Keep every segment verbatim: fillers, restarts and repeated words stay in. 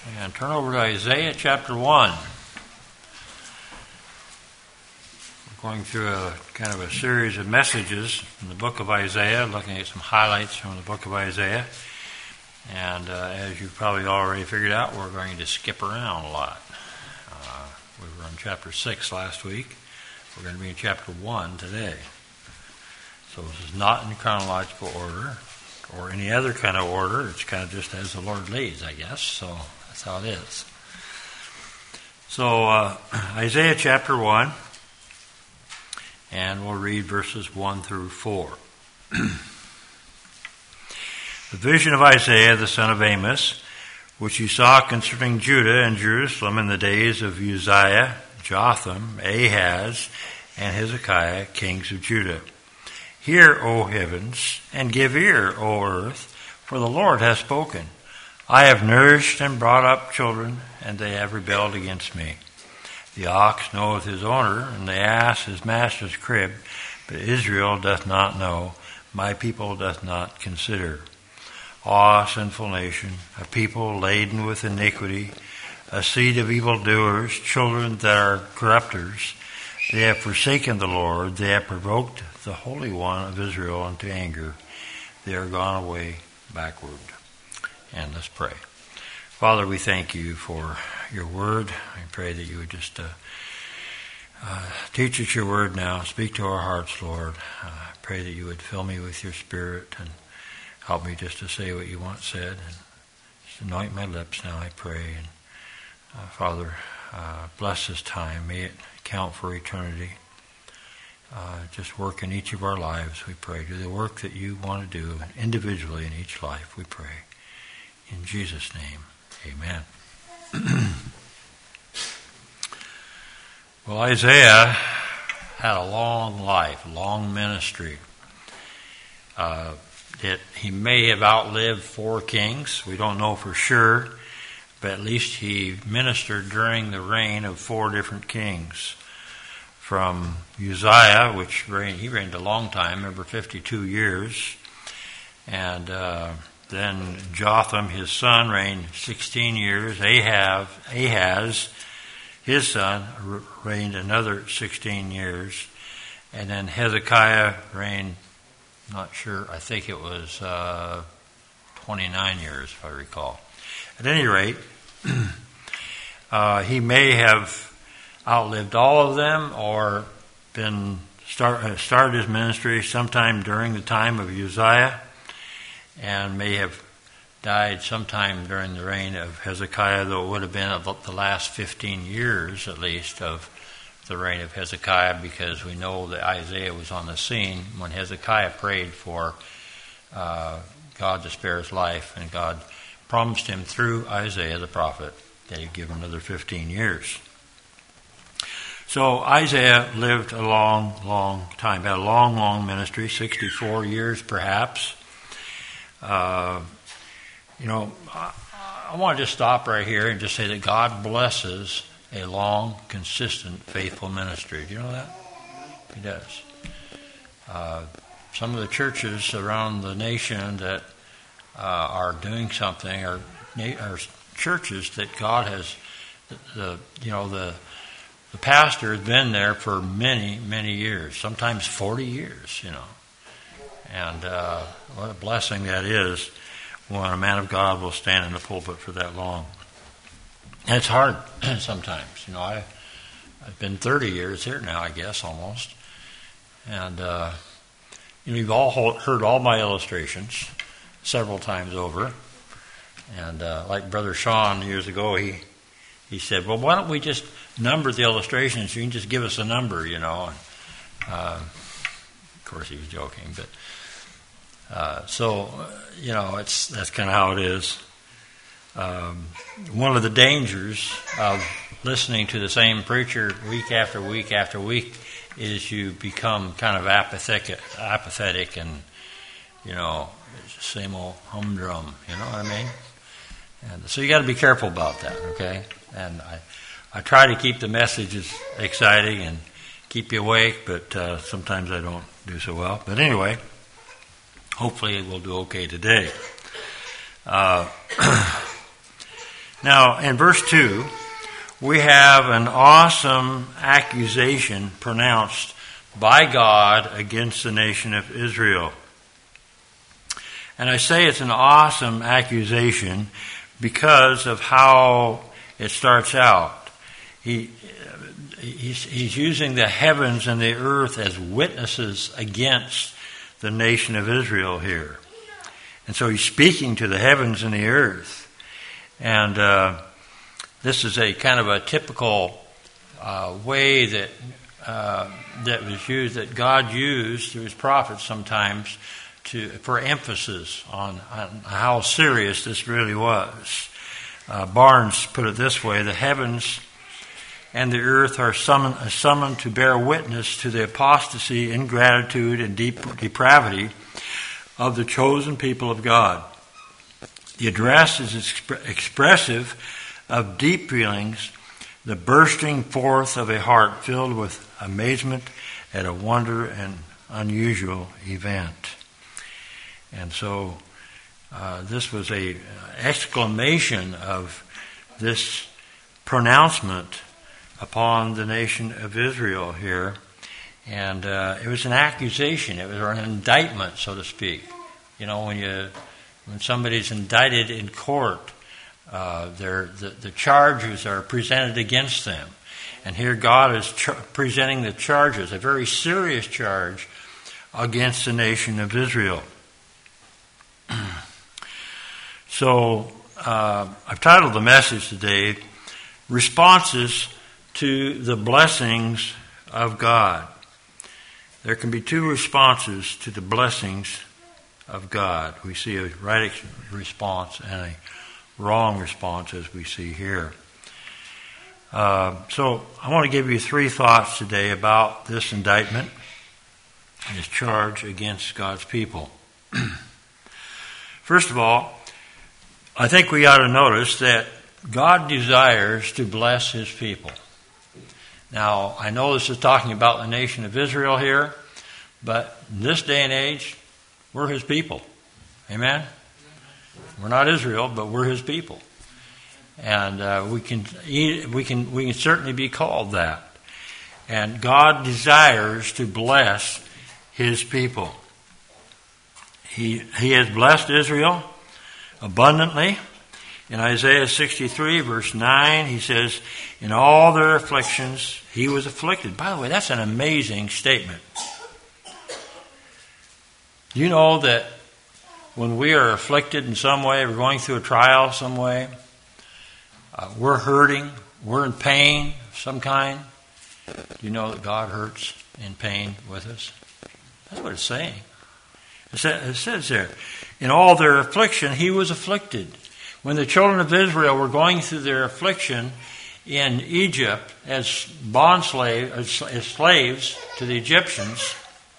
And turn over to Isaiah chapter one. We're going through a kind of a series of messages from the book of Isaiah, looking at some highlights from the book of Isaiah. And uh, as you've probably already figured out, we're going to skip around a lot. Uh, we were in chapter six last week. We're going to be in chapter one today. So this is not in chronological order or any other kind of order. It's kind of just as the Lord leads, I guess. So that's how it is. So uh, Isaiah chapter one, and we'll read verses one through four. The vision of Isaiah the son of Amos, which he saw concerning Judah and Jerusalem in the days of Uzziah, Jotham, Ahaz, and Hezekiah, kings of Judah. Hear, O heavens, and give ear, O earth, for the Lord hath spoken. I have nourished and brought up children, and they have rebelled against me. The ox knoweth his owner, and the ass his master's crib, but Israel doth not know, my people doth not consider. Ah, sinful nation, a people laden with iniquity, a seed of evildoers, children that are corrupters. They have forsaken the Lord, they have provoked the Holy One of Israel unto anger. They are gone away backward. And let's pray. Father, we thank you for your word. I pray that you would just uh, uh, teach us your word now. Speak to our hearts, Lord. Uh, I pray that you would fill me with your spirit and help me just to say what you want said. And just anoint my lips now, I pray. And uh, Father, uh, bless this time. May it count for eternity. Uh, just work in each of our lives, we pray. Do the work that you want to do individually in each life, we pray. In Jesus' name, amen. Well, Isaiah had a long life, a long ministry. Uh, it, he may have outlived four kings. We don't know for sure, but at least he ministered during the reign of four different kings. From Uzziah, which reigned, he reigned a long time, remember, fifty-two years. And uh, then Jotham, his son, reigned sixteen years. Ahaz, Ahaz, his son, reigned another sixteen years. And then Hezekiah reigned, not sure, I think it was uh, twenty-nine years, if I recall. At any rate, uh, he may have outlived all of them, or been start, uh, started his ministry sometime during the time of Uzziah, and may have died sometime during the reign of Hezekiah, though it would have been about the last fifteen years at least of the reign of Hezekiah, because we know that Isaiah was on the scene when Hezekiah prayed for uh, God to spare his life, and God promised him through Isaiah the prophet that he'd give him another fifteen years. So Isaiah lived a long, long time, had a long, long ministry, sixty-four years perhaps. Uh, you know, I, I want to just stop right here and just say that God blesses a long, consistent, faithful ministry. Do you know that? He does. Uh, some of the churches around the nation that uh, are doing something are, are churches that God has, the, the you know, the The pastor has been there for many, many years, sometimes forty years, you know. And uh, what a blessing that is when a man of God will stand in the pulpit for that long. And it's hard sometimes. You know, I, I've been thirty years here now, I guess, almost. And, uh, you know, you've all heard all my illustrations several times over. And uh, like Brother Sean years ago, he... He said, well, why don't we just number the illustrations? You can just give us a number, you know. And, uh, of course, he was joking. But uh, so, you know, it's that's kind of how it is. Um, one of the dangers of listening to the same preacher week after week after week is you become kind of apathetic, apathetic and, you know, it's the same old humdrum, you know what I mean? And so you got to be careful about that, okay? And I, I try to keep the messages exciting and keep you awake, but uh, sometimes I don't do so well. But anyway, hopefully we'll do okay today. Uh, Now, in verse two, we have an awesome accusation pronounced by God against the nation of Israel. And I say it's an awesome accusation because of how it starts out. He, he's, he's using the heavens and the earth as witnesses against the nation of Israel here. And so he's speaking to the heavens and the earth. And uh, this is a kind of a typical uh, way that uh, that was used, that God used through his prophets sometimes to for emphasis on, on how serious this really was. Uh, Barnes put it this way: the heavens and the earth are summoned, are summoned to bear witness to the apostasy, ingratitude, and deep depravity of the chosen people of God. The address is exp- expressive of deep feelings, the bursting forth of a heart filled with amazement at a wonder and unusual event. And so uh, this was a exclamation of this pronouncement upon the nation of Israel here. And uh, it was an accusation. It was an indictment, so to speak. You know, when you when somebody's indicted in court, uh, the, the charges are presented against them. And here God is ch- presenting the charges, a very serious charge against the nation of Israel. So uh, I've titled the message today, Responses to the Blessings of God. There can be two responses to the blessings of God. We see a right response and a wrong response, as we see here. Uh, so I want to give you three thoughts today about this indictment and this charge against God's people. First of all, I think we ought to notice that God desires to bless his people. Now, I know this is talking about the nation of Israel here, but in this day and age, we're his people. Amen? We're not Israel, but we're his people. And uh, we can we can we can certainly be called that. And God desires to bless his people. He he has blessed Israel abundantly. In Isaiah sixty-three, verse nine, he says, in all their afflictions, he was afflicted. By the way, that's an amazing statement. Do you know that when we are afflicted in some way, we're going through a trial some way, uh, we're hurting, we're in pain of some kind, do you know that God hurts in pain with us? That's what it's saying. It says there, in all their affliction, he was afflicted. When the children of Israel were going through their affliction in Egypt as bond slaves, as slaves to the Egyptians,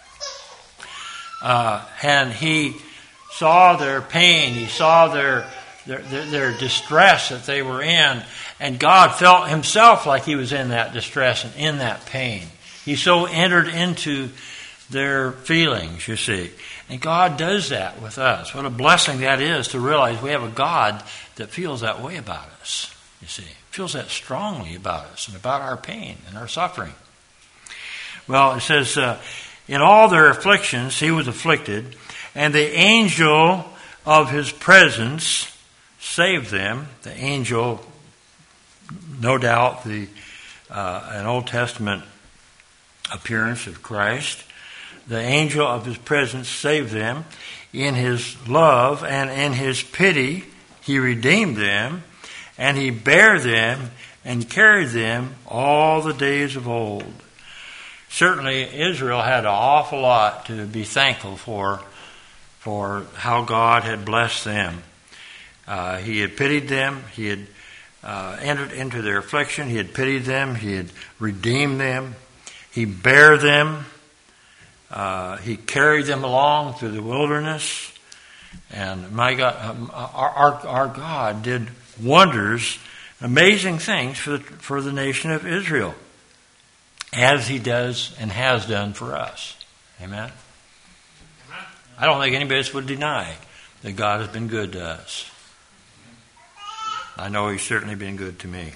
uh, and he saw their pain, he saw their, their their their distress that they were in, and God felt himself like he was in that distress and in that pain. He so entered into their feelings, you see. And God does that with us. What a blessing that is to realize we have a God that feels that way about us, you see. Feels that strongly about us and about our pain and our suffering. Well, it says, uh, in all their afflictions he was afflicted, and the angel of his presence saved them. The angel, no doubt, the uh, an Old Testament appearance of Christ. The angel of his presence saved them. In his love and in his pity, he redeemed them, and he bare them and carried them all the days of old. Certainly, Israel had an awful lot to be thankful for, for how God had blessed them. Uh, he had pitied them. He had uh, entered into their affliction. He had pitied them. He had redeemed them. He bare them. Uh, he carried them along through the wilderness, and my God, um, our, our our God did wonders, amazing things for the, for the nation of Israel, as he does and has done for us. Amen? I don't think anybody else would deny that God has been good to us. I know He's certainly been good to me.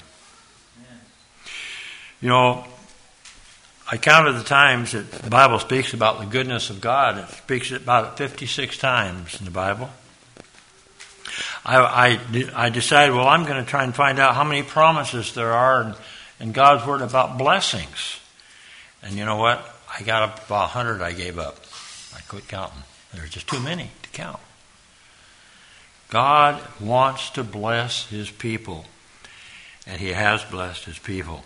You know, I counted the times that the Bible speaks about the goodness of God. It speaks about it fifty-six times in the Bible. I, I, I decided, well, I'm going to try and find out how many promises there are in, in God's Word about blessings. And you know what? I got up about one hundred, I gave up. I quit counting. There's just too many to count. God wants to bless His people, and He has blessed His people.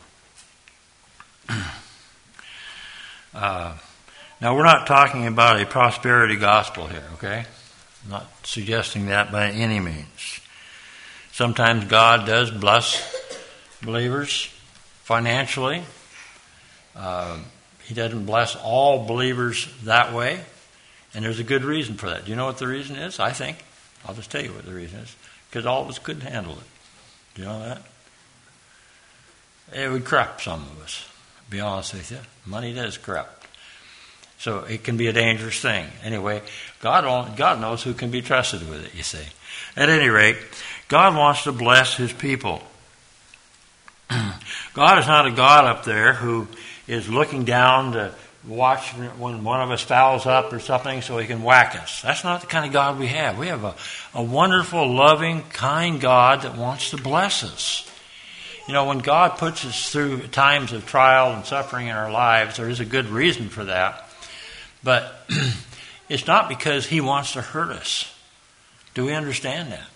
uh, now, we're not talking about a prosperity gospel here, okay? I'm not suggesting that by any means. Sometimes God does bless believers financially. Uh, he doesn't bless all believers that way, and there's a good reason for that. Do you know what the reason is? I think. I'll just tell you what the reason is. Because all of us couldn't handle it. Do you know that? It would corrupt some of us. To be honest with you, money does corrupt. So it can be a dangerous thing. Anyway, God only, God knows who can be trusted with it, you see. At any rate, God wants to bless His people. God is not a God up there who is looking down to watch when one of us fouls up or something so He can whack us. That's not the kind of God we have. We have a, a wonderful, loving, kind God that wants to bless us. You know, when God puts us through times of trial and suffering in our lives, there is a good reason for that. But it's not because He wants to hurt us. Do we understand that?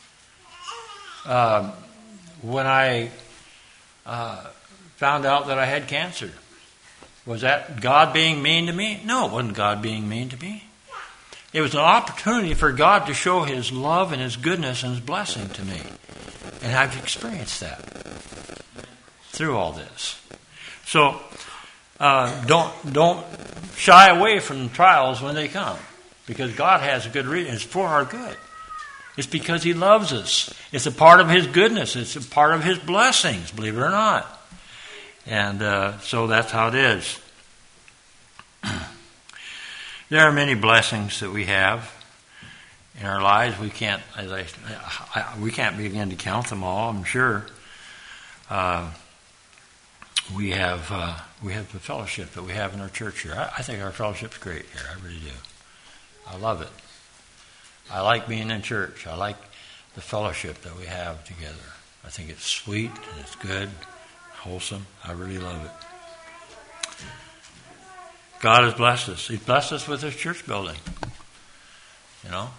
Uh, when I uh, found out that I had cancer, was that God being mean to me? No, it wasn't God being mean to me. It was an opportunity for God to show His love and His goodness and His blessing to me. And I've experienced that through all this. So uh, don't don't shy away from trials when they come, because God has a good reason. It's for our good. It's because He loves us. It's a part of His goodness. It's a part of His blessings, believe it or not. And uh, so that's how it is. There are many blessings that we have in our lives. We can't, as I, I we can't begin to count them all, I'm sure. Uh, we have uh, we have the fellowship that we have in our church here. I, I think our fellowship's great here. I really do. I love it. I like being in church. I like the fellowship that we have together. I think it's sweet and it's good, wholesome. I really love it. God has blessed us. He's blessed us with His church building. You know,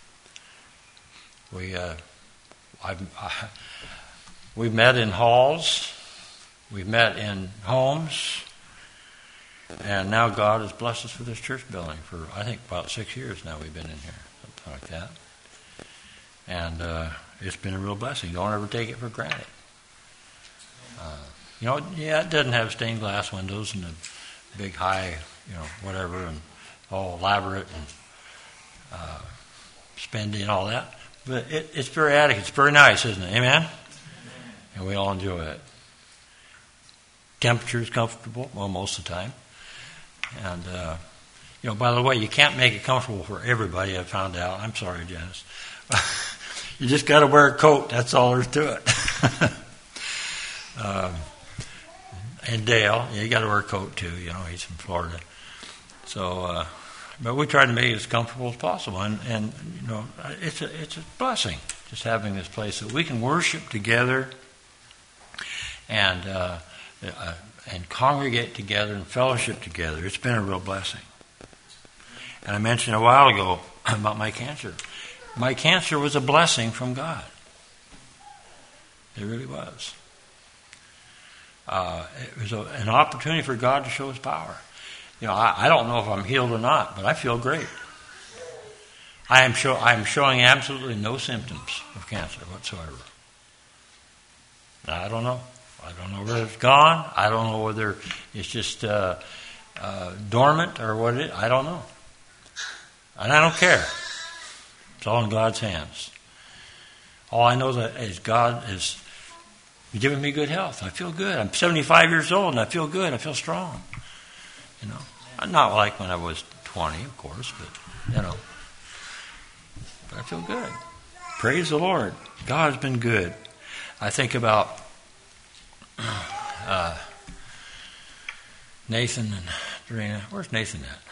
we uh, I've, I, we've met in halls, we've met in homes, and now God has blessed us with His church building for I think about six years now. We've been in here, something like that, and uh, it's been a real blessing. Don't ever take it for granted. Uh, you know, yeah, it doesn't have stained glass windows and a big high, you know, whatever, and all elaborate and uh, spendy and all that. But it, it's very adequate. It's very nice, isn't it? Amen? And we all enjoy it. Temperature is comfortable, well, most of the time. And, uh, you know, by the way, you can't make it comfortable for everybody, I found out. I'm sorry, Janice. You just got to wear a coat. That's all there's to it. um, and Dale, yeah, you got to wear a coat too. You know, he's from Florida. So, uh, but we try to make it as comfortable as possible. And, and you know, it's a it's a blessing just having this place that we can worship together and uh, uh, and congregate together and fellowship together. It's been a real blessing. And I mentioned a while ago about my cancer. My cancer was a blessing from God. It really was. Uh, it was a, an opportunity for God to show His power. You know, I, I don't know if I'm healed or not, but I feel great. I am show, I am showing absolutely no symptoms of cancer whatsoever. Now, I don't know. I don't know whether it's gone. I don't know whether it's just uh, uh, dormant or what it is. I don't know. And I don't care. It's all in God's hands. All I know is God is giving me good health. I feel good. I'm seventy-five years old and I feel good. I feel strong. You know, I'm not like when I was twenty, of course, but you know, but I feel good. Praise the Lord. God has been good. I think about uh, Nathan and Dorena. Where's Nathan at?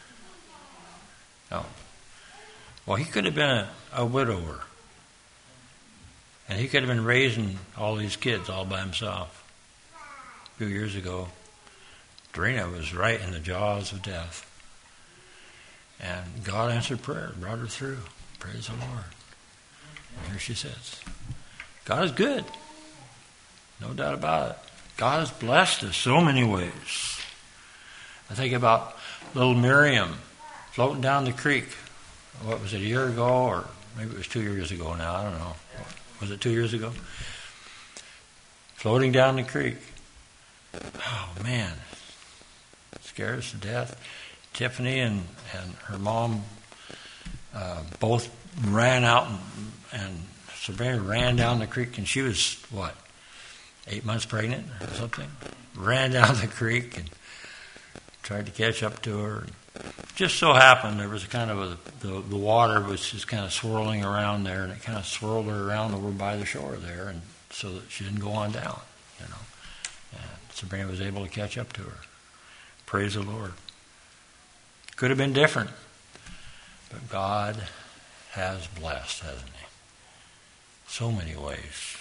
Oh. Well, he could have been a, a widower. And he could have been raising all these kids all by himself. A few years ago, Dorena was right in the jaws of death. And God answered prayer, brought her through. Praise the Lord. And here she sits. God is good. No doubt about it. God has blessed us so many ways. I think about little Miriam floating down the creek. What was it, a year ago? Or maybe it was two years ago now. I don't know. Was it two years ago? Floating down the creek. Oh, man. It scared us to death. Tiffany and, and her mom uh, both ran out, and, and Sabrina ran down the creek, and she was, what, eight months pregnant or something? Ran down the creek and tried to catch up to her. Just so happened there was a kind of a, the, the water was just kind of swirling around there, and it kind of swirled her around over by the shore there, and so that she didn't go on down, you know. And Sabrina was able to catch up to her. Praise the Lord. Could have been different, but God has blessed, hasn't He? So many ways.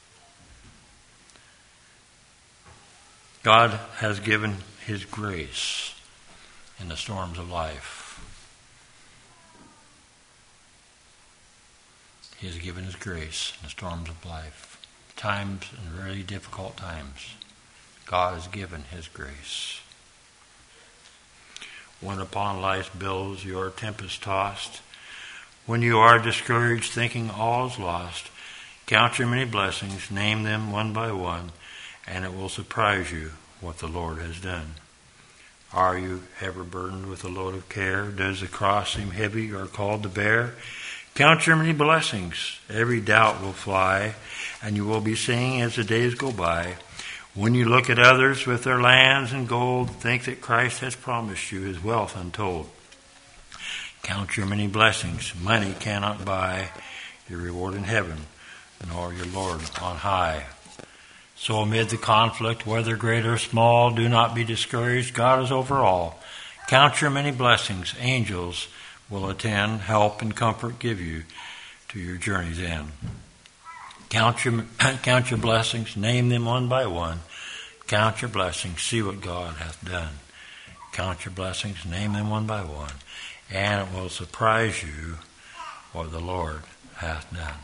God has given His grace in the storms of life. He has given His grace in the storms of life. Times and very difficult times, God has given His grace. When upon life's billows you are tempest-tossed, when you are discouraged, thinking all is lost, count your many blessings, name them one by one, and it will surprise you what the Lord has done. Are you ever burdened with a load of care? Does the cross seem heavy you are called to bear? Count your many blessings. Every doubt will fly, and you will be singing as the days go by. When you look at others with their lands and gold, think that Christ has promised you His wealth untold. Count your many blessings. Money cannot buy your reward in heaven, nor your Lord on high. So amid the conflict, whether great or small, do not be discouraged. God is over all. Count your many blessings. Angels will attend, help, and comfort give you to your journey's end. Count your, count your blessings. Name them one by one. Count your blessings. See what God hath done. Count your blessings. Name them one by one. And it will surprise you what the Lord hath done.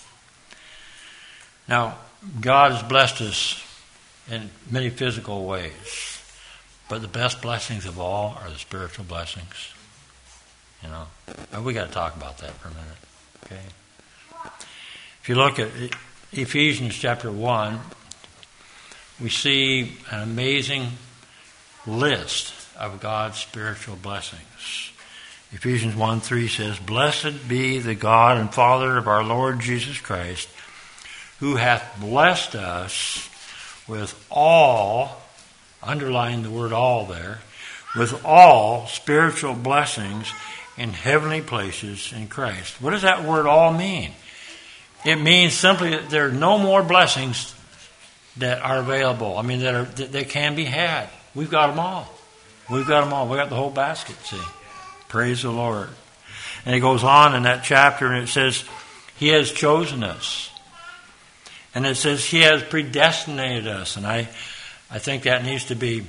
Now, God has blessed us in many physical ways, but the best blessings of all are the spiritual blessings. You know, and we got to talk about that for a minute. Okay. If you look at Ephesians chapter one, we see an amazing list of God's spiritual blessings. Ephesians one three says, "Blessed be the God and Father of our Lord Jesus Christ, who hath blessed us with all," underline the word all there, "with all spiritual blessings in heavenly places in Christ." What does that word all mean? It means simply that there are no more blessings that are available. I mean, that, are, that, that can be had. We've got them all. We've got them all. We've got the whole basket, see. Praise the Lord. And it goes on in that chapter and it says, He has chosen us. And it says He has predestinated us. And I, I think that needs to be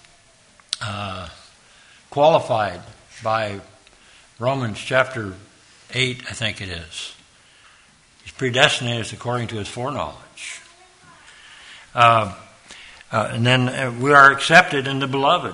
uh, qualified by Romans chapter eight, I think it is. He's predestinated us according to His foreknowledge. Uh, uh, and then uh, we are accepted in the Beloved.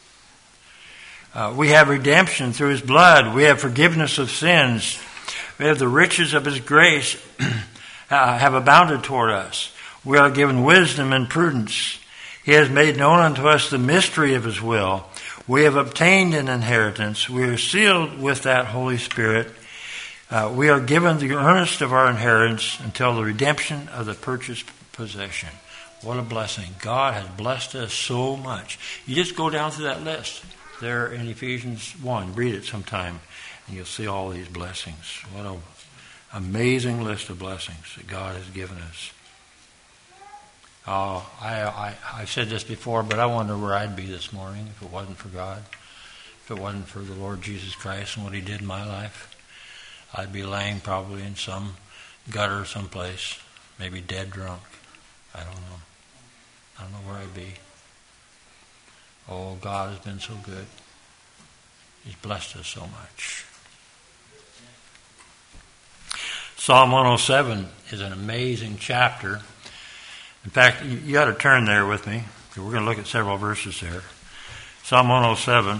Uh, we have redemption through His blood. We have forgiveness of sins. We have the riches of His grace uh, have abounded toward us. We are given wisdom and prudence. He has made known unto us the mystery of His will. We have obtained an inheritance. We are sealed with that Holy Spirit. Uh, we are given the earnest of our inheritance until the redemption of the purchased possession. What a blessing. God has blessed us so much. You just go down through that list there in Ephesians one. Read it sometime and you'll see all these blessings. What an amazing list of blessings that God has given us. Uh, I, I, I've said this before, but I wonder where I'd be this morning if it wasn't for God. If it wasn't for the Lord Jesus Christ and what He did in my life. I'd be laying probably in some gutter someplace, maybe dead drunk. I don't know. I don't know where I'd be. Oh, God has been so good. He's blessed us so much. Psalm one oh seven is an amazing chapter. In fact, you, you ought to turn there with me. We're going to look at several verses there. Psalm one oh seven.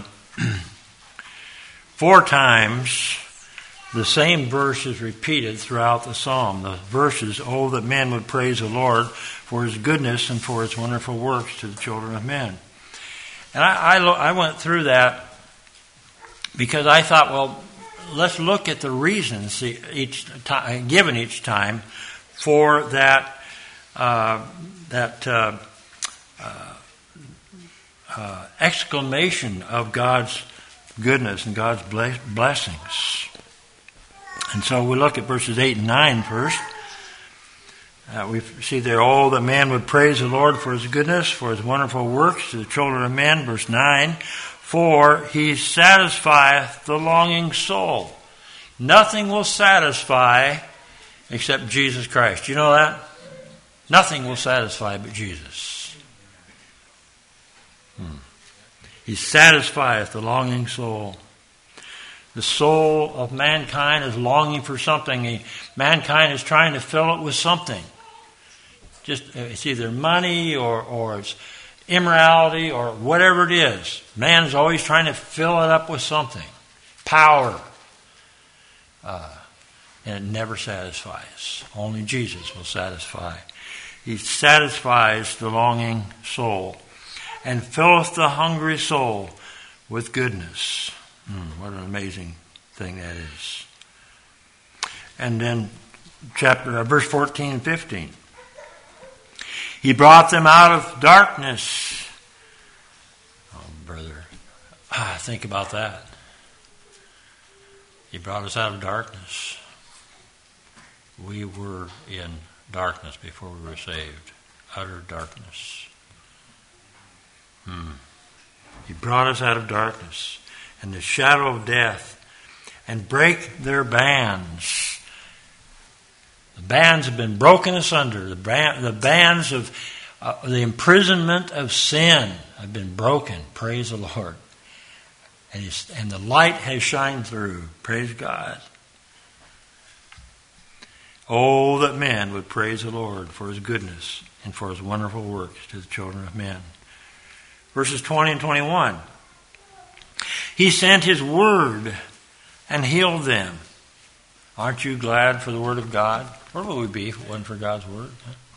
Four times the same verse is repeated throughout the psalm. The verses, oh, that men would praise the Lord for His goodness and for His wonderful works to the children of men. And I, I, I went through that because I thought, well, let's look at the reasons each time, given each time for that uh, that uh, uh, uh, exclamation of God's goodness and God's blessings. And so we look at verses eight and nine first. Uh, we see there, oh, that man would praise the Lord for His goodness, for His wonderful works to the children of men. Verse nine, for He satisfieth the longing soul. Nothing will satisfy except Jesus Christ. You know that? Nothing will satisfy but Jesus. Hmm. He satisfieth the longing soul. The soul of mankind is longing for something. He, mankind is trying to fill it with something. Just it's either money or, or it's immorality or whatever it is. Man is always trying to fill it up with something. Power. Uh, and it never satisfies. Only Jesus will satisfy. He satisfies the longing soul and filleth the hungry soul with goodness. Mm, what an amazing thing that is. And then chapter uh, verse fourteen and fifteen. He brought them out of darkness. Oh, brother. Ah, think about that. He brought us out of darkness. We were in darkness before we were saved. Utter darkness. Hmm. He brought us out of darkness and the shadow of death, and break their bands. The bands have been broken asunder. The, band, the bands of uh, the imprisonment of sin have been broken. Praise the Lord. And, he's, and the light has shined through. Praise God. Oh, that man would praise the Lord for His goodness and for His wonderful works to the children of men. Verses twenty and twenty-one. He sent His word and healed them. Aren't you glad for the word of God? Where would we be if it wasn't for God's word?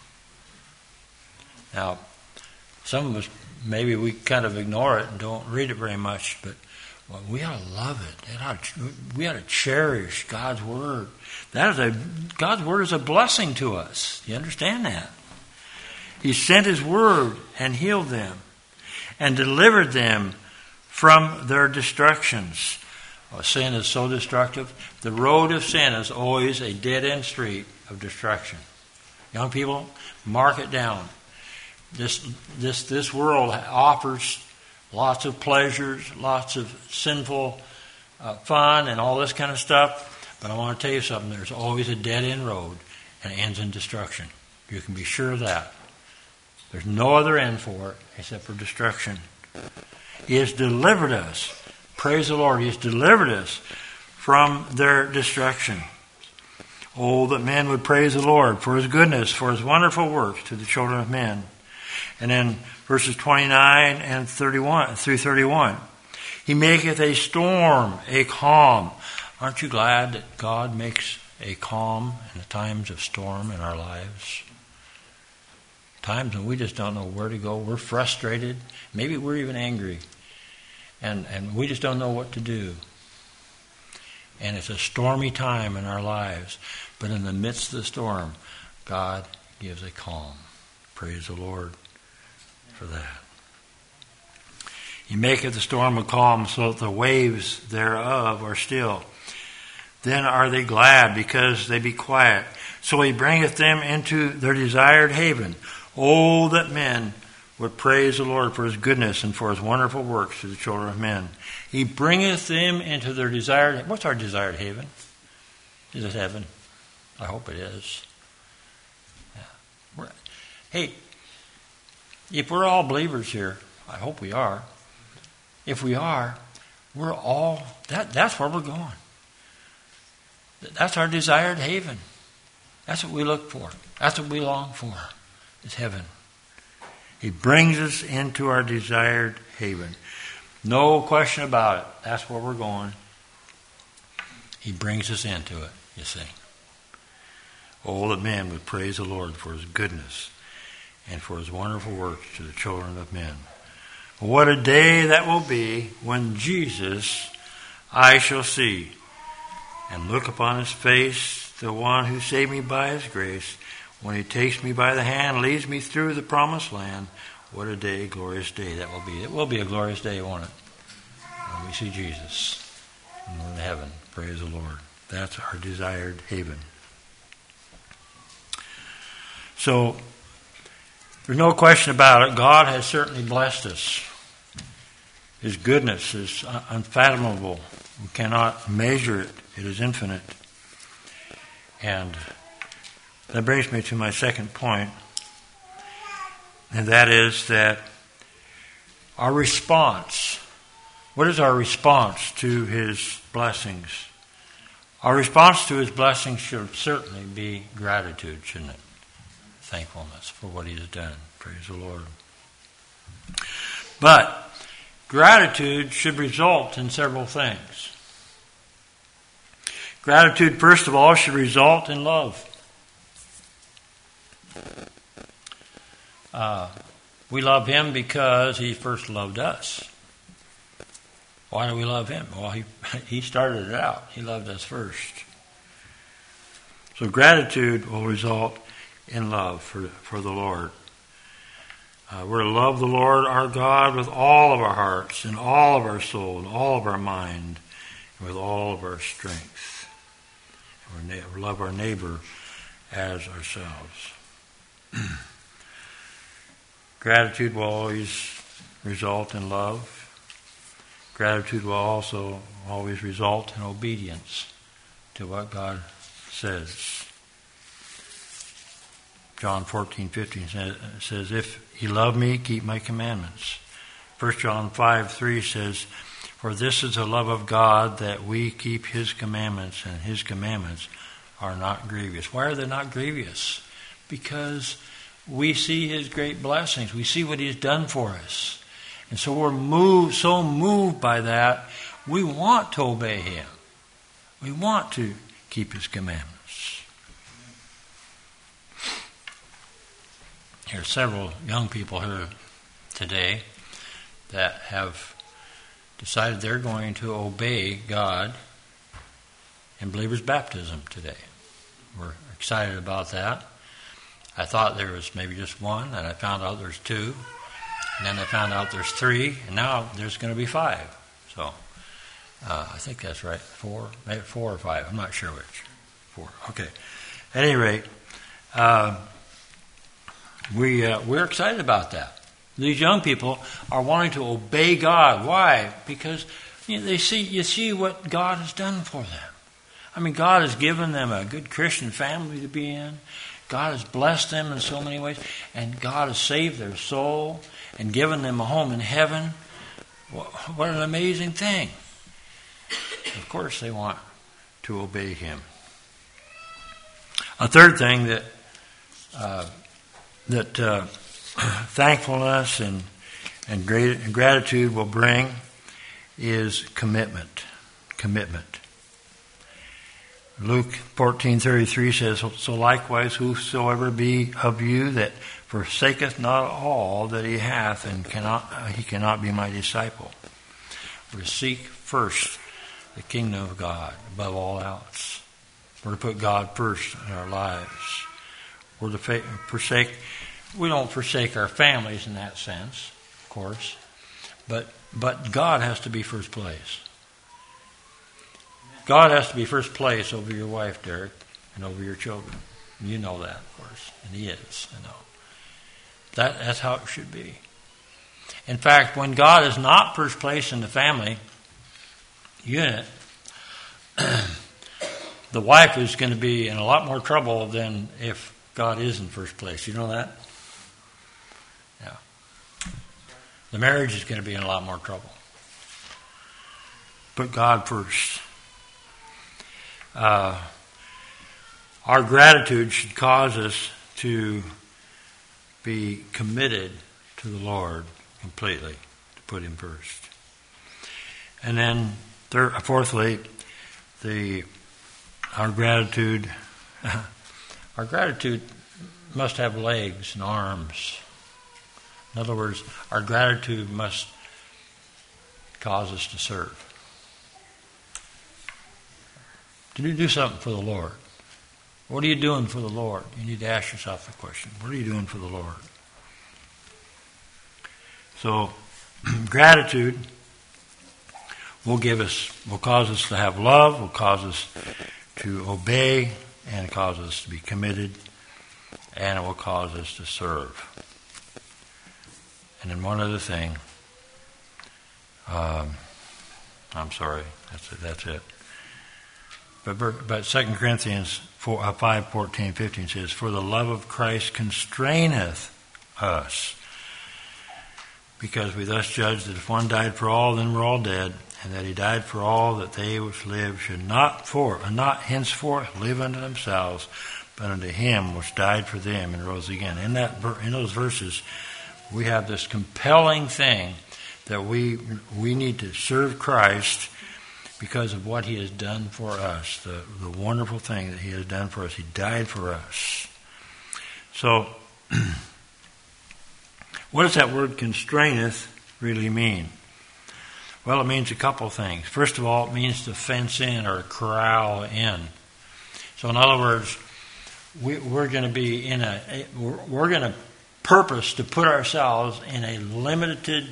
Now, some of us, maybe we kind of ignore it and don't read it very much, but well, we ought to love it. it ought to, we ought to cherish God's word. That is a God's word is a blessing to us. You understand that? He sent His word and healed them and delivered them from their destructions. Oh, sin is so destructive. The road of sin is always a dead-end street of destruction. Young people, mark it down. This this this world offers lots of pleasures, lots of sinful uh, fun, and all this kind of stuff. But I want to tell you something. There's always a dead-end road, and it ends in destruction. You can be sure of that. There's no other end for it except for destruction. He has delivered us. Praise the Lord. He has delivered us from their destruction. Oh, that men would praise the Lord for His goodness, for His wonderful works to the children of men. And then verses twenty-nine and thirty-one through thirty-one. He maketh a storm a calm. Aren't you glad that God makes a calm in the times of storm in our lives? Times when we just don't know where to go. We're frustrated. Maybe we're even angry. And, and we just don't know what to do. And it's a stormy time in our lives. But in the midst of the storm, God gives a calm. Praise the Lord for that. He maketh the storm a calm, so that the waves thereof are still. Then are they glad, because they be quiet. So He bringeth them into their desired haven. Oh, that men would praise the Lord for his goodness and for his wonderful works to the children of men. He bringeth them into their desired... What's our desired haven? Is it heaven? I hope it is. Yeah. We're, hey, if we're all believers here, I hope we are. If we are, we're all... That, that's where we're going. That's our desired haven. That's what we look for. That's what we long for, is heaven. He brings us into our desired haven. No question about it. That's where we're going. He brings us into it, you see. Oh, that men would praise the Lord for his goodness and for his wonderful works to the children of men. What a day that will be when Jesus I shall see and look upon his face, the one who saved me by his grace, when he takes me by the hand, leads me through the promised land. What a day, glorious day that will be. It will be a glorious day, won't it? When we see Jesus in heaven. Praise the Lord. That's our desired haven. So, there's no question about it. God has certainly blessed us. His goodness is unfathomable. We cannot measure it. It is infinite. And that brings me to my second point, and that is that our response, what is our response to his blessings? Our response to his blessings should certainly be gratitude, shouldn't it? Thankfulness for what he has done. Praise the Lord. But gratitude should result in several things. Gratitude, first of all, should result in love. Uh, we love him because he first loved us. Why do we love him? Well, he he started it out. He loved us first. So gratitude will result in love for, for the Lord. Uh, we're to love the Lord our God with all of our hearts and all of our soul and all of our mind and with all of our strength. We love our neighbor as ourselves. Gratitude will always result in love. Gratitude will also always result in obedience to what God says. John fourteen fifteen says, if he love me, keep my commandments. First John five three says, for this is the love of God, that we keep his commandments, and his commandments are not grievous. Why are they not grievous? Because we see his great blessings. We see what he's done for us. And so we're moved, so moved by that, we want to obey him. We want to keep his commandments. There are several young people here today that have decided they're going to obey God in believers' baptism today. We're excited about that. I thought there was maybe just one, and I found out there's two, and then I found out there's three, and now there's going to be five. So uh, I think that's right, four, maybe four or five. I'm not sure which. Four. Okay. At any rate, uh, we uh, we're excited about that. These young people are wanting to obey God. Why? Because you know, they see you see what God has done for them. I mean, God has given them a good Christian family to be in. God has blessed them in so many ways, and God has saved their soul and given them a home in heaven. What an amazing thing! Of course, they want to obey Him. A third thing that uh, that uh, thankfulness and and great, gratitude will bring is commitment. Commitment. Luke fourteen thirty-three says, so likewise whosoever be of you that forsaketh not all that he hath, and cannot uh, he cannot be my disciple. We're to seek first the kingdom of God above all else. We're to put God first in our lives. We're to forsake, we don't forsake our families in that sense, of course, but but God has to be first place. God has to be first place over your wife, Derek, and over your children. You know that, of course, and He is, I know. That, that's how it should be. In fact, when God is not first place in the family unit, the wife is going to be in a lot more trouble than if God is in first place. You know that? Yeah. The marriage is going to be in a lot more trouble. Put God first. Uh, our gratitude should cause us to be committed to the Lord completely, to put Him first. And then, third, fourthly, the our gratitude, our gratitude must have legs and arms. In other words, our gratitude must cause us to serve. To do something for the Lord. What are you doing for the Lord? You need to ask yourself the question. What are you doing for the Lord? So, gratitude will give us, will cause us to have love, will cause us to obey, and cause us to be committed, and it will cause us to serve. And then one other thing. Um, I'm sorry. That's it. That's it. But, but Second Corinthians four, uh, five, fourteen, fifteen says, "For the love of Christ constraineth us, because we thus judge that if one died for all, then we're all dead, and that he died for all, that they which live should not for uh, not henceforth live unto themselves, but unto him which died for them and rose again." In that in those verses, we have this compelling thing that we we need to serve Christ because of what He has done for us, the, the wonderful thing that He has done for us. He died for us. So, what does that word constraineth really mean? Well, it means a couple things. First of all, it means to fence in or corral in. So, in other words, we, we're going to be in a, we're, we're going to purpose to put ourselves in a limited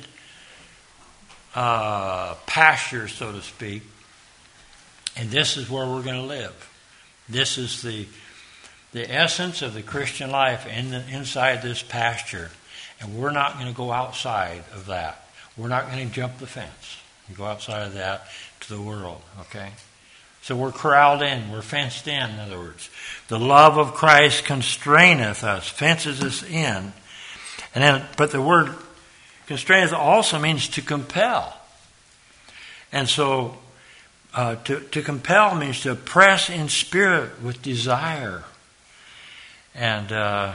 uh, pasture, so to speak. And this is where we're going to live. This is the the essence of the Christian life in the, inside this pasture. And we're not going to go outside of that. We're not going to jump the fence and go outside of that to the world. Okay? So we're corralled in. We're fenced in, in other words. The love of Christ constraineth us, fences us in. And then, but the word constraineth also means to compel. And so, Uh, to, to compel means to press in spirit with desire. And uh,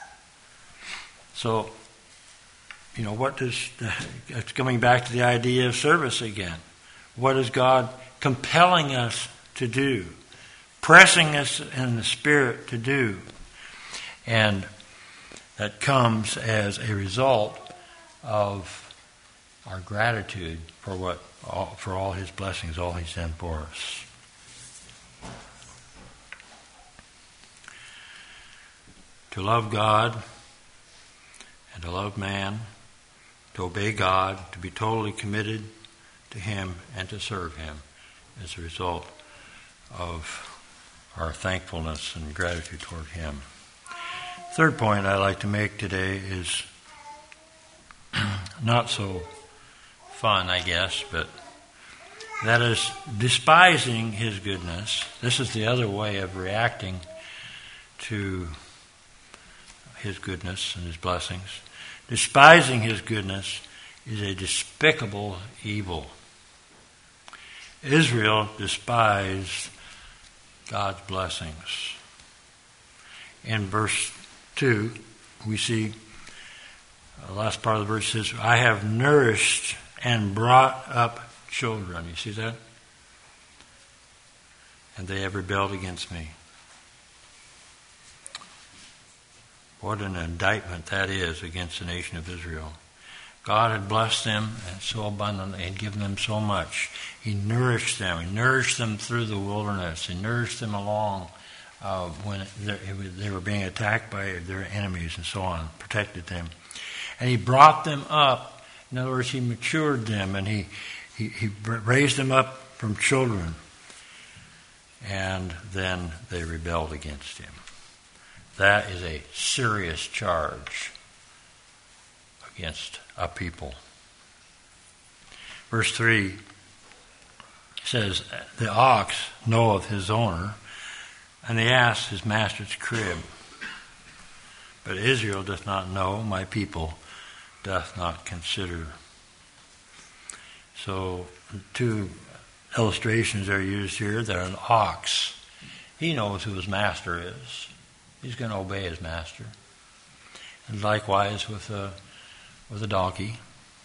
so, you know, what does, it's coming back to the idea of service again. What is God compelling us to do? Pressing us in the spirit to do. And that comes as a result of our gratitude for what all, for all His blessings, all He's done for us. To love God and to love man, to obey God, to be totally committed to Him and to serve Him as a result of our thankfulness and gratitude toward Him. Third point I'd like to make today is not so fun, I guess, but that is despising His goodness. This is the other way of reacting to His goodness and His blessings. Despising His goodness is a despicable evil. Israel despised God's blessings. In verse two, we see the last part of the verse says, "I have nourished and brought up children." You see that? "And they have rebelled against me." What an indictment that is against the nation of Israel. God had blessed them and so abundantly, and given them so much. He nourished them. He nourished them through the wilderness. He nourished them along uh, when they were being attacked by their enemies and so on. Protected them. And He brought them up. In other words, He matured them, and he, he, he raised them up from children. And then they rebelled against Him. That is a serious charge against a people. Verse three says, the ox knoweth his owner, and the ass his master's crib. But Israel doth not know, my people doth not consider. So two illustrations are used here. That an ox, he knows who his master is. He's going to obey his master. And likewise with a with a donkey.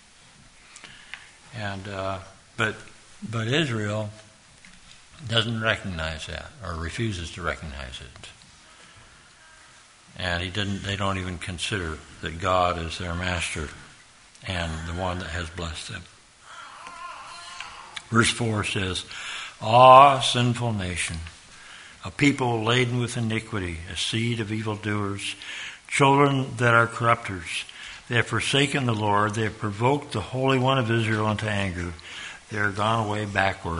And uh, but but Israel doesn't recognize that, or refuses to recognize it. And he didn't. They don't even consider that God is their master and the one that has blessed them. Verse four says, Ah, sinful nation, a people laden with iniquity, a seed of evildoers, children that are corrupters. They have forsaken the Lord. They have provoked the Holy One of Israel into anger. They are gone away backward.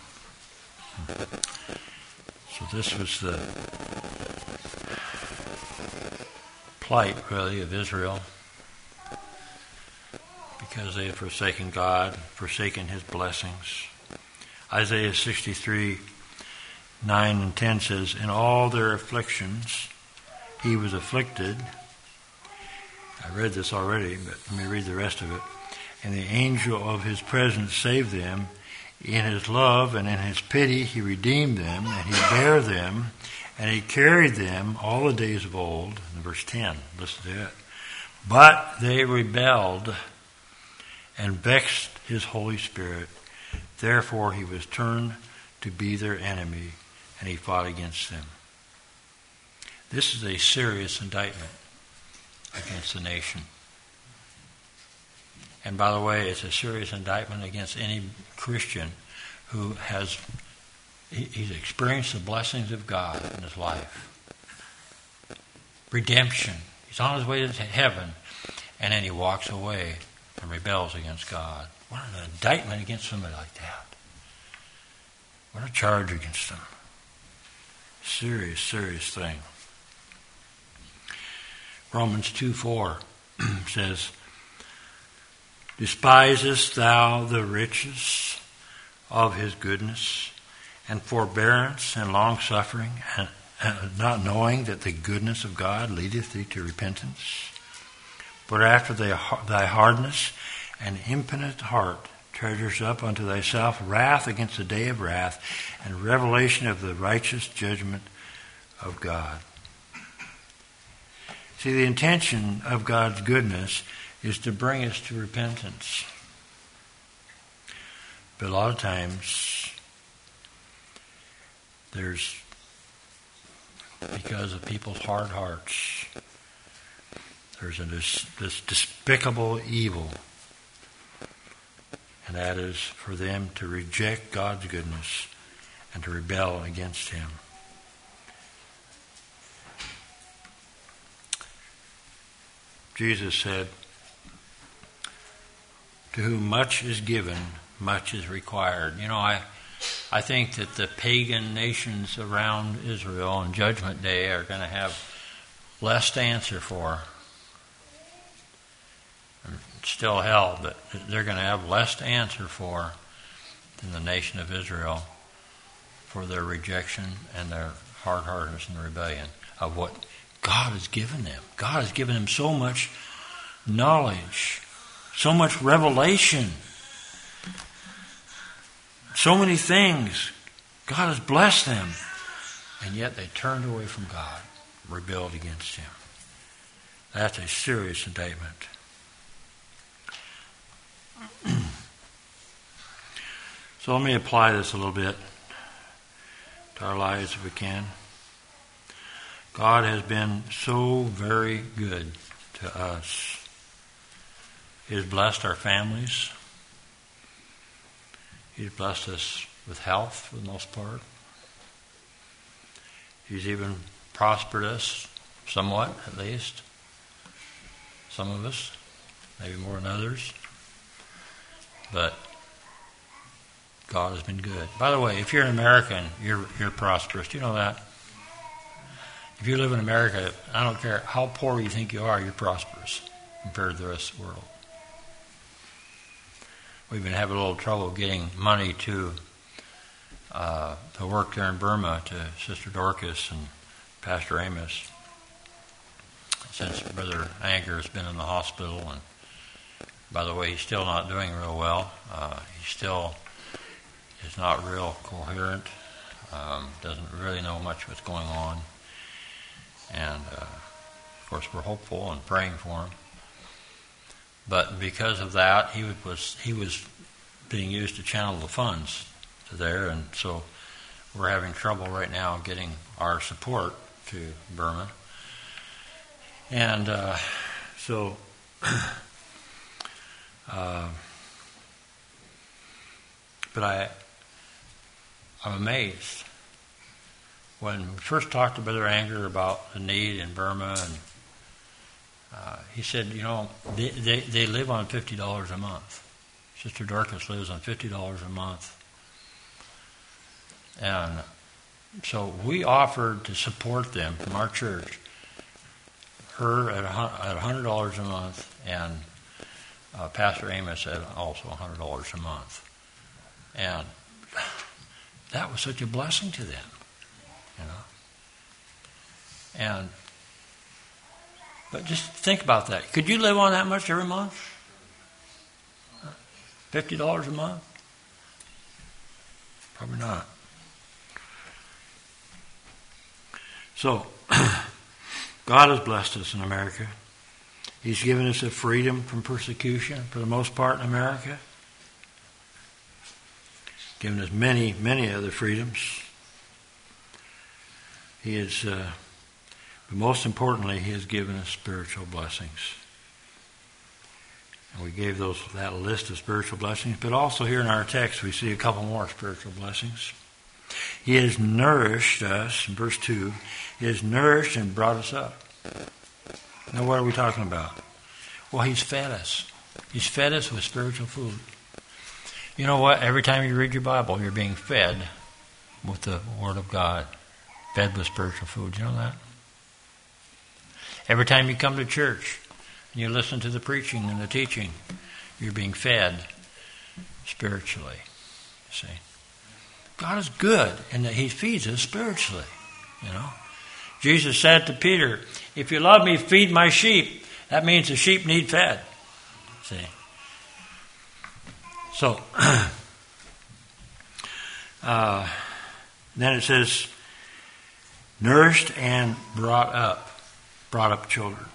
So this was the plight, really, of Israel, because they had forsaken God, forsaken His blessings. Isaiah sixty-three, nine and ten says, In all their afflictions He was afflicted. I read this already, but let me read the rest of it. And the angel of His presence saved them. In His love and in His pity He redeemed them, and He bare them, and He carried them all the days of old. In verse ten, listen to it. But they rebelled and vexed His Holy Spirit. Therefore He was turned to be their enemy, and He fought against them. This is a serious indictment against the nation. And by the way, it's a serious indictment against any Christian who has he's experienced the blessings of God in his life. Redemption. He's on his way to heaven, and then he walks away and rebels against God. What an indictment against somebody like that. What a charge against them. Serious, serious thing. Romans two four says, Despisest thou the riches of His goodness and forbearance and long-suffering, and, and not knowing that the goodness of God leadeth thee to repentance? But after thy, thy hardness and impotent heart treasures up unto thyself wrath against the day of wrath and revelation of the righteous judgment of God. See, the intention of God's goodness is to bring us to repentance. But a lot of times, there's, because of people's hard hearts, there's a, this, this despicable evil, and that is for them to reject God's goodness and to rebel against Him. Jesus said, To whom much is given, much is required. You know, I I think that the pagan nations around Israel on Judgment Day are going to have less to answer for. It's still hell, but they're going to have less to answer for than the nation of Israel for their rejection and their hard-heartedness and rebellion of what God has given them. God has given them so much knowledge, so much revelation, so many things. God has blessed them, and yet they turned away from God, rebelled against Him. That's a serious indictment. So let me apply this a little bit to our lives if we can. God has been so very good to us. He has blessed our families. He's blessed us with health for the most part. He's even prospered us somewhat, at least. Some of us, maybe more than others. But God has been good. By the way, if you're an American, you're you're prosperous. Do you know that? If you live in America, I don't care how poor you think you are, you're prosperous. compared to the rest of the world. We've been having a little trouble getting money to uh, to work there in Burma to Sister Dorcas and Pastor Amos, since Brother Anger has been in the hospital. And by the way, he's still not doing real well. Uh, he still is not real coherent. Um, doesn't really know much what's going on. And uh, of course, we're hopeful and praying for him. But because of that, he was he was being used to channel the funds to there, and so we're having trouble right now getting our support to Burma. And uh, so, uh, but I, I'm amazed. When we first talked to Brother Anger about the need in Burma, and uh, he said, you know, they, they, they live on fifty dollars a month. Sister Dorcas lives on fifty dollars a month. And so we offered to support them from our church, her at one hundred dollars a month, and uh, Pastor Amos at also one hundred dollars a month. And that was such a blessing to them, you know. And but just think about that. Could you live on that much every month? fifty dollars a month? Probably not. So, God has blessed us in America. He's given us a freedom from persecution, for the most part, in America. Given us many, many other freedoms. He has, uh, but most importantly, He has given us spiritual blessings. And we gave those that list of spiritual blessings, but also here in our text we see a couple more spiritual blessings. He has nourished us, in verse two, He has nourished and brought us up. Now what are we talking about? Well, He's fed us. He's fed us with spiritual food. You know what? Every time you read your Bible, you're being fed with the Word of God. Fed with spiritual food. You know that? Every time you come to church and you listen to the preaching and the teaching, you're being fed spiritually. See? God is good in that He feeds us spiritually. You know? Jesus said to Peter, if you love me, feed my sheep. That means the sheep need fed. See? So, uh, then it says, nourished and brought up. Brought up children.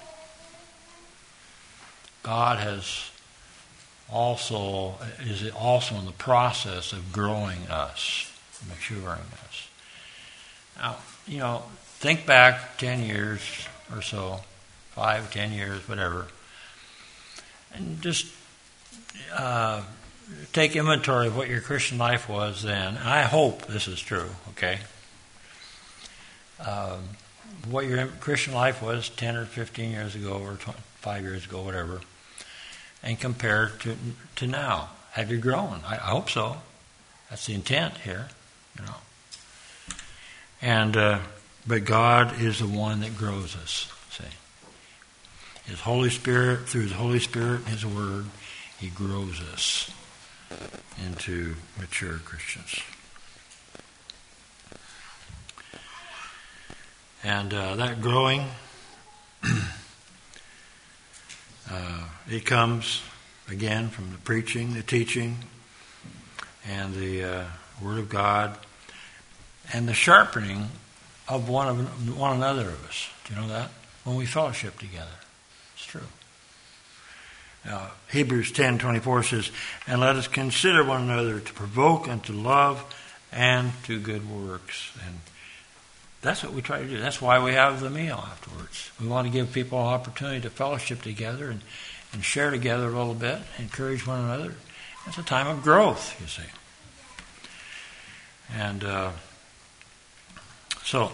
God has also, is also in the process of growing us, maturing us. Now, you know, think back ten years or so, five, ten years, whatever, and just uh, take inventory of what your Christian life was then. I hope this is true, okay? Um, what your Christian life was ten or fifteen years ago or five years ago, whatever, and compare to to now. Have you grown? I, I hope so. That's the intent here, you know. And uh, but God is the one that grows us. See, His Holy Spirit, through His Holy Spirit and His Word, He grows us into mature Christians. And uh, that growing, uh, it comes, again, from the preaching, the teaching, and the uh, Word of God, and the sharpening of one of one another of us. Do you know that? When we fellowship together. It's true. Now, Hebrews ten twenty-four says, and let us consider one another to provoke unto love and to good works. And that's what we try to do. That's why we have the meal afterwards. We want to give people an opportunity to fellowship together and, and share together a little bit, encourage one another. It's a time of growth, you see. And uh, so,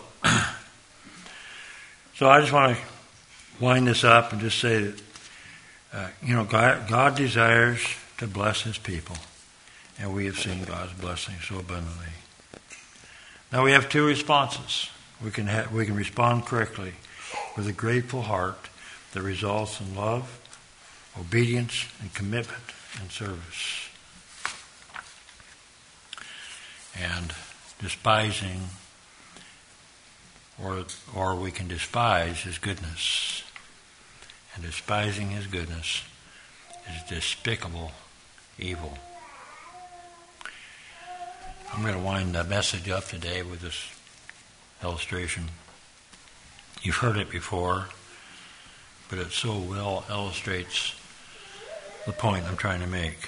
so I just want to wind this up and just say that, uh, you know, God, God desires to bless His people, and we have seen God's blessing so abundantly. Now we have two responses. We can ha- we can respond correctly with a grateful heart that results in love obedience and commitment and service. And despising, or or we can despise his goodness. And despising his goodness is despicable evil. I'm going to wind the message up today with this illustration. You've heard it before, but it so well illustrates the point I'm trying to make.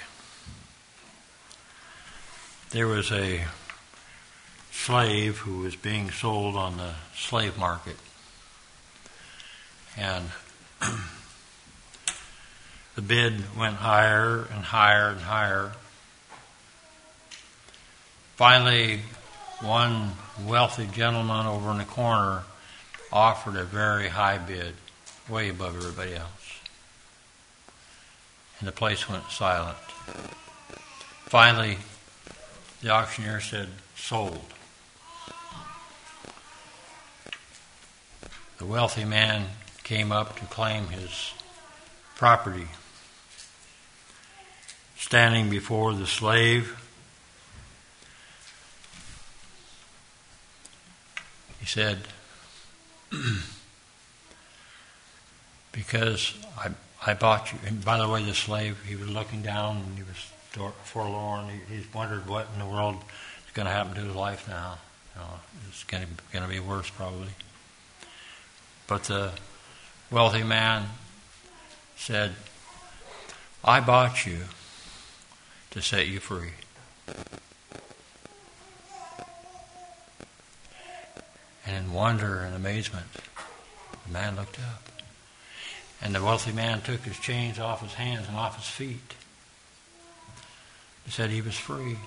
There was a slave who was being sold on the slave market. And the bid went higher and higher and higher. Finally, one wealthy gentleman over in the corner offered a very high bid, way above everybody else. And the place went silent. Finally, the auctioneer said, "Sold." The wealthy man came up to claim his property. Standing before the slave, he said, "Because I I bought you." And by the way, the slave, he was looking down and he was forlorn. He, he wondered what in the world is going to happen to his life now. You know, it's going to, going to be worse probably. But the wealthy man said, "I bought you to set you free." And in wonder and amazement, the man looked up. And the wealthy man took his chains off his hands and off his feet. He said he was free.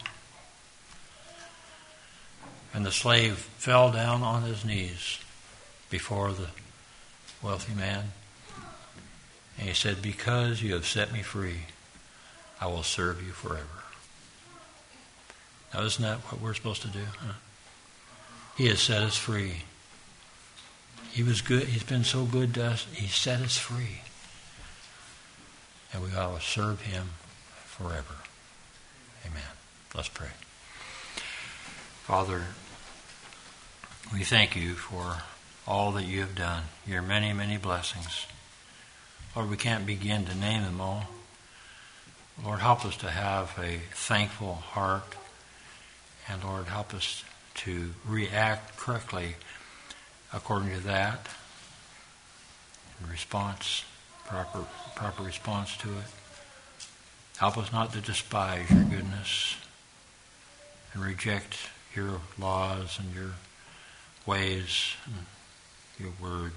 And the slave fell down on his knees before the wealthy man. And he said, "Because you have set me free, I will serve you forever." Now, isn't that what we're supposed to do? Huh? He has set us free. He was good. He's been so good to us. He set us free. And we ought to serve him forever. Amen. Let's pray. Father, we thank you for all that you have done, your many, many blessings. Lord, we can't begin to name them all. Lord, help us to have a thankful heart. And Lord, help us to react correctly according to that. In response, proper, proper response to it. Help us not to despise your goodness and reject your laws and your ways and your word.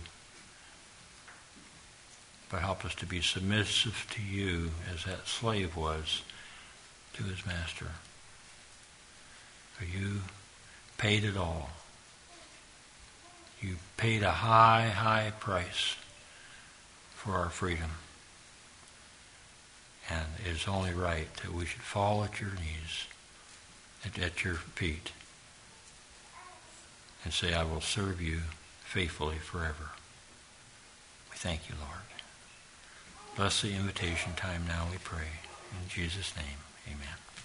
But help us to be submissive to you as that slave was to his master. For you paid it all. You paid a high, high price for our freedom. And it is only right that we should fall at your knees, at, at your feet, and say, "I will serve you faithfully forever." We thank you, Lord. Bless the invitation time now, we pray. In Jesus' name, amen.